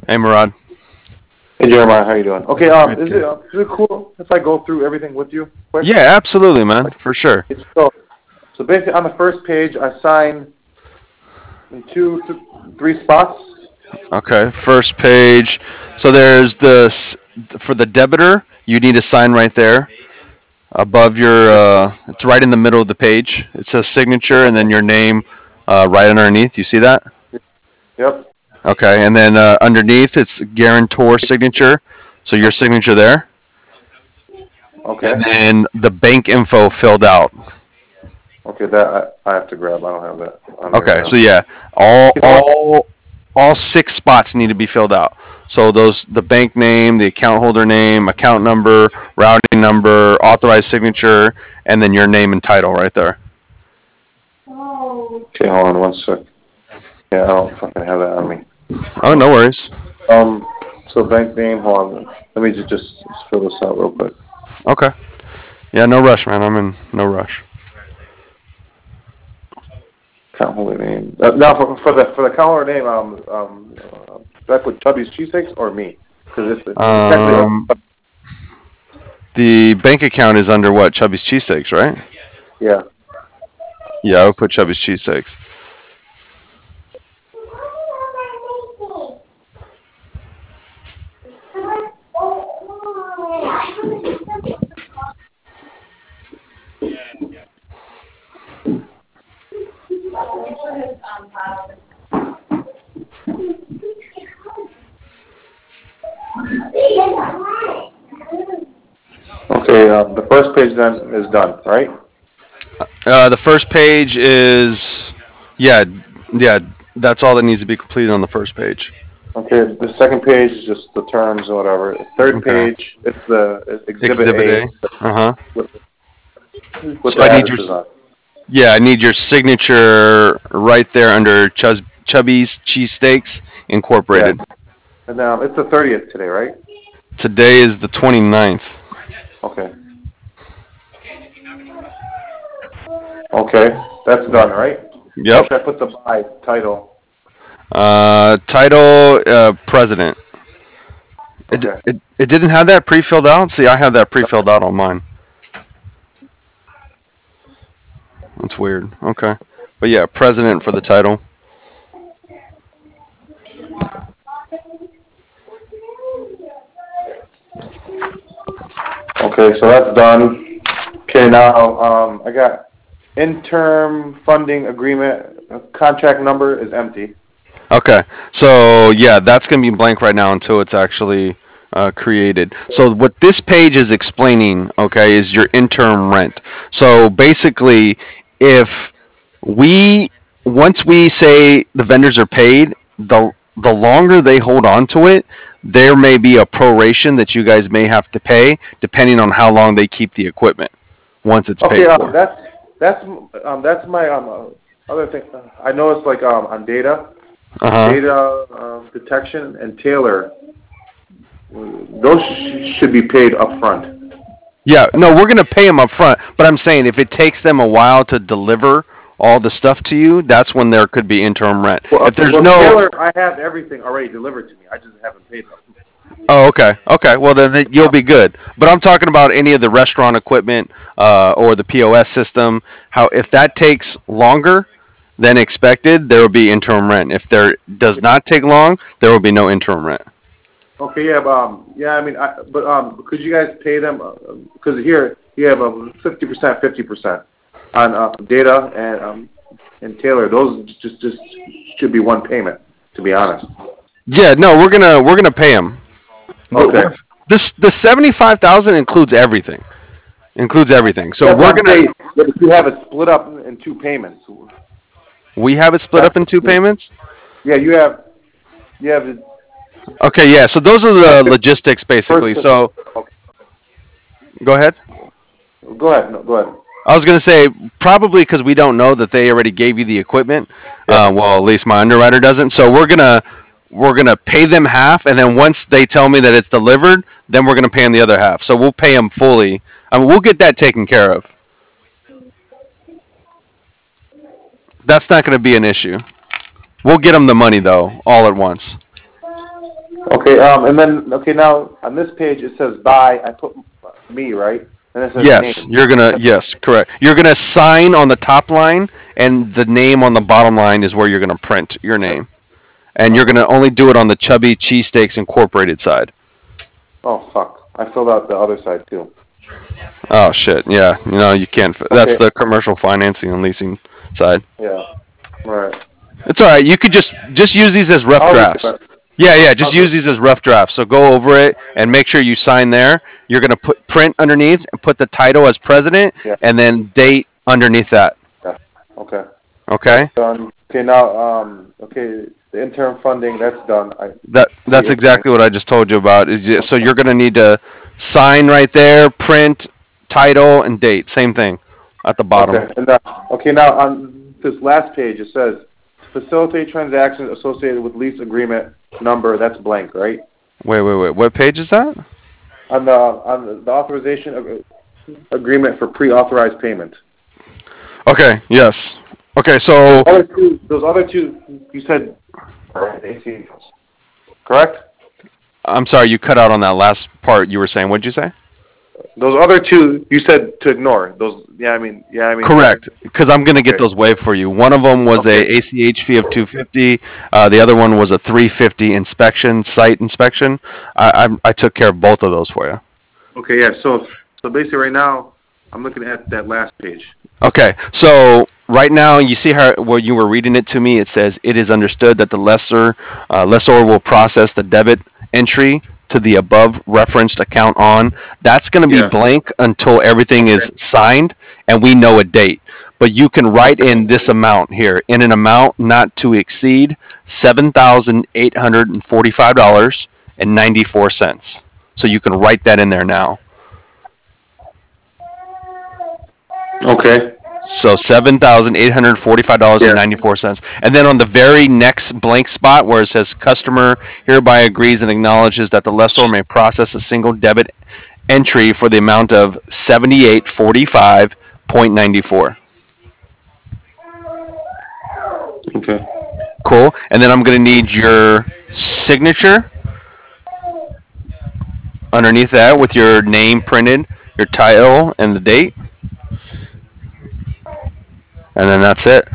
Hey, Murad. Hey Jeremiah, how you doing? Okay, Good, good. is it cool if I go through everything with you quick? Yeah, absolutely, man. Like, For sure. it's so basically on the first page, I sign in two to three spots. Okay, first page. So there's for the debitor, you need to sign right there above your. It's right in the middle of the page. It says signature and then your name right underneath. You see that? Yep. Okay, and then underneath it's guarantor signature. So your signature there, and Okay. then the bank info filled out. Okay, that I have to grab. I don't have that on me right Okay, so now. yeah, all You know what? all all six spots need to be filled out. So those the bank name, the account holder name, account number, routing number, authorized signature, and then your name and title right there. Okay, hold on one sec. Yeah, I don't fucking have that on me. Oh, no worries. Um, so bank name. Hold on. Let me just fill this out real quick. Okay. Yeah, no rush, man. I'm in no rush. Account holder name. Now for the account holder name, back with Chubby's cheesesteaks or me? Because it's technically Um, the bank account is under what? Chubby's cheesesteaks, right? yeah. Yeah, I would put Chubby's cheesesteaks. Okay. The first page then is done, right? The first page is, yeah, yeah. That's all that needs to be completed on the first page. Okay. The second page is just the terms or whatever. Third Okay. page, it's Exhibit Exhibit A A. Uh huh. with with So the I need your addresses on. Yeah, I need your signature right there under Chubby's Cheesesteaks Yeah. Incorporated. And it's the 30th today, right? Today is the 29th. Okay. Okay. That's done, right? Or Yep. should I put the by title? Title President. Okay. It didn't have that pre-filled out. See, I have that pre-filled out on mine. That's weird. Okay, but yeah, President for the title. Okay. So that's done. Okay. Now I got interim funding agreement. Contract number is empty. Okay, so yeah, that's gonna be blank right now until it's actually created. So what this page is explaining, okay, is your interim rent. So basically, if we once we say the vendors are paid, the longer they hold on to it, there may be a proration that you guys may have to pay depending on how long they keep the equipment once it's Okay, paid for. that's my other thing. I know it's like on Uh huh. data detection and Taylor. Those should be paid up front. Yeah, no, we're gonna pay them up front, but I'm saying if it takes them a while to deliver all the stuff to you, that's when there could be interim rent. Well, If okay, there's well no, Taylor, I have everything already delivered to me. I just haven't paid them. oh, okay, okay, well then you'll be good. But I'm talking about any of the restaurant equipment or the POS system. How if that takes longer than expected, there will be interim rent. If there does not take long, there will be no interim rent. Okay, yeah, yeah. I mean, but could you guys pay them? Because here you have 50%, 50% on data and Taylor. Those just should be one payment. To be honest. Yeah, no, we're gonna pay them. Okay. This the 75,000 includes everything. Includes everything. So That's we're what I'm gonna saying. But if you have it split up in two payments, we have it split that's up in two payments. yeah. You have the Okay, yeah. So those are like the the logistics first. basically. So Okay, go ahead. go ahead. No, go ahead. I was gonna say probably because we don't know that they already gave you the equipment. Yeah. Well, at least my underwriter doesn't. So we're gonna pay them half, and then once they tell me that it's delivered, then we're gonna pay them the other half. So we'll pay them fully. I mean, we'll get that taken care of. That's not gonna be an issue. We'll get them the money though, all at once. Okay. And then now on this page it says buy. I put me, right, and it says Yes, name. you're gonna. Yes, correct. You're gonna sign on the top line, and the name on the bottom line is where you're gonna print your name. And you're Okay. gonna only do it on the Chubby Cheesesteaks Incorporated side. Oh fuck! I filled out the other side too. Oh shit! Yeah, you can't. That's Okay. the commercial financing and leasing side. Yeah. All right. It's all right. You could just use these as rough I'll read drafts. it. Yeah, yeah. Just I'll do use it. these as rough drafts. So go over it and make sure you sign there. You're gonna put print underneath and put the title as president, Yeah. and then date underneath that. Yeah. Okay. That's Okay. done. Okay. Now, okay, the interim funding, that's done. I see That's everything. exactly what I just told you about. So you're gonna need to sign right there, print, title, and date. Same thing at the bottom. Okay. And okay, now on this last page, it says facilitate transactions associated with lease agreement number. That's blank, right? Wait. What page is that? On the authorization agreement for pre-authorized payment. Okay. Yes. Okay. So Those other two, you said, correct? I'm sorry, you cut out on that last part. You were saying, what'd you say? Those other two, you said to ignore. Those, yeah, I mean. Correct, because I'm gonna get Okay. those waived for you. One of them was Okay. a ACH fee of 250. The other one was a 350 site inspection. I took care of both of those for you. Okay, yeah. So basically, right now, I'm looking at that last page. Okay, so right now you see how where you were reading it to me. It says it is understood that the lessor will process the debit entry to the above referenced account on. That's going to be Yeah. blank until everything is signed and we know a date. But you can write in this amount here in an amount not to exceed $7,845.94. So you can write that in there now. Okay. So $7,845.94. And then on the very next blank spot where it says customer hereby agrees and acknowledges that the lessor may process a single debit entry for the amount of 7845.94. Okay. Cool. And then I'm going to need your signature underneath that with your name printed, your title, and the date. And then that's it.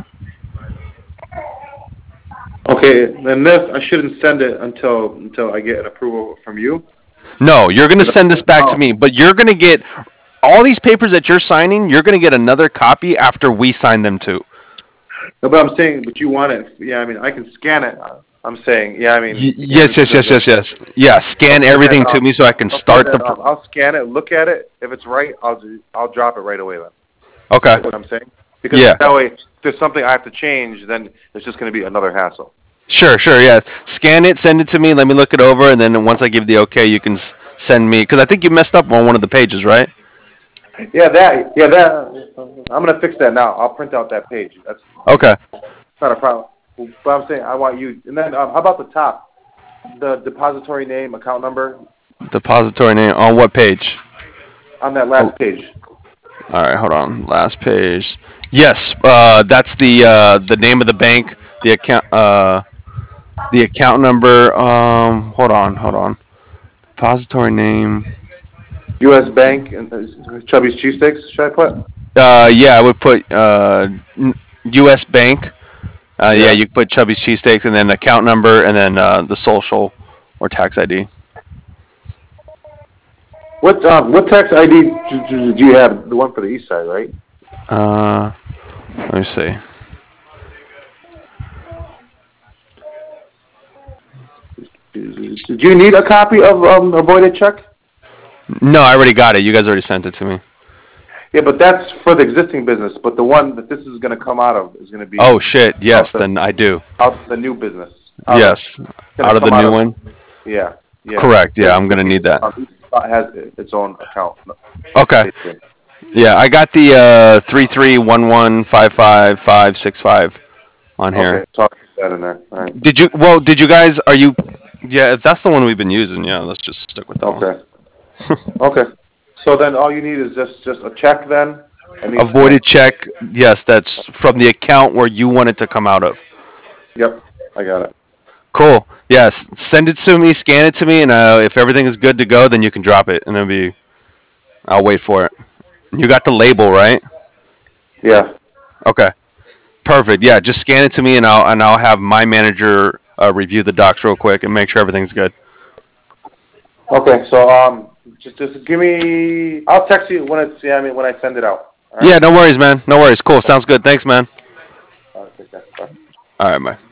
Okay. And this, I shouldn't send it until I get an approval from you. No, you're going to send this back to me, but you're going to get all these papers that you're signing, you're going to get another copy after we sign them too. No, but I'm saying, but you want it? Yeah, I mean, I can scan it. I'm saying, yeah, I mean. Yes. Yeah, scan everything to me so I can start the. I'll scan it, look at it. If it's right, I'll drop it right away then. Okay. That's what I'm saying. Because Yeah. that way, if there's something I have to change, then it's just going to be another hassle. Sure, yeah. Scan it, send it to me, let me look it over, and then once I give the okay, you can send me, because I think you messed up on one of the pages, right? Yeah, that. I'm going to fix that now. I'll print out that page. That's Okay. not a problem. But I'm saying I want you. And then how about the top? The depository name, account number Depository name, on what page? on that last page. All right, hold on. Last page. Yes, that's the name of the bank, the account number. Hold on. Depository name. U.S. Bank and Chubby's Cheesesteaks, should I put? Yeah, I would put U.S. Bank. Yeah, Yeah. you could put Chubby's Cheesesteaks and then account number and then the social or tax ID. What tax ID do you have? The one for the east side, right? Let me see. Do you need a copy of a voided check? No, I already got it. You guys already sent it to me. Yeah, but that's for the existing business. But the one that this is going to come out of is going to be Oh shit! Yes, then I do. out of the new business. Yes, out of the new one. Yeah. Correct. Yeah, I'm gonna need that. Each spot has its own account. Okay. Yeah, I got the 3311555565 on here. Okay, so I'll keep that in there. All right. Did you guys? Are you? Yeah, if that's the one we've been using, yeah, let's just stick with that one. Okay. Okay. So then all you need is just a check then? A voided check. Yes, that's from the account where you want it to come out of. Yep, I got it. Cool. Yes, send it to me, scan it to me, and if everything is good to go, then you can drop it, and I'll wait for it. You got the label, right? Yeah. Okay, perfect. Yeah, just scan it to me, and I'll have my manager review the docs real quick and make sure everything's good. Okay. So just give me. I'll text you when it's. Yeah. I mean when I send it out. All right. Yeah, no worries, man. No worries. Cool. Sounds good. Thanks, man. All right. Take care. Bye. All right, bye.